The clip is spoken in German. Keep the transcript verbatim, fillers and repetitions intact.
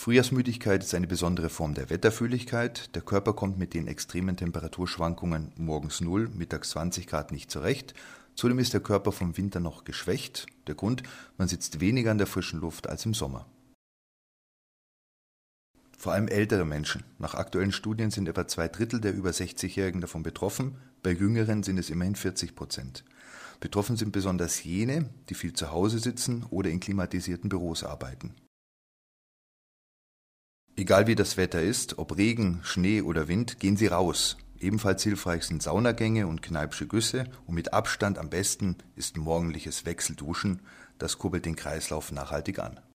Frühjahrsmüdigkeit ist eine besondere Form der Wetterfühligkeit. Der Körper kommt mit den extremen Temperaturschwankungen morgens null, mittags zwanzig Grad nicht zurecht. Zudem ist der Körper vom Winter noch geschwächt. Der Grund: Man sitzt weniger an der frischen Luft als im Sommer. Vor allem ältere Menschen. Nach aktuellen Studien sind etwa zwei Drittel der über sechzigjährigen davon betroffen. Bei Jüngeren sind es immerhin vierzig Prozent. Betroffen sind besonders jene, die viel zu Hause sitzen oder in klimatisierten Büros arbeiten. Egal wie das Wetter ist, ob Regen, Schnee oder Wind, gehen Sie raus. Ebenfalls hilfreich sind Saunagänge und Kneippsche Güsse und mit Abstand am besten ist morgendliches Wechselduschen. Das kurbelt den Kreislauf nachhaltig an.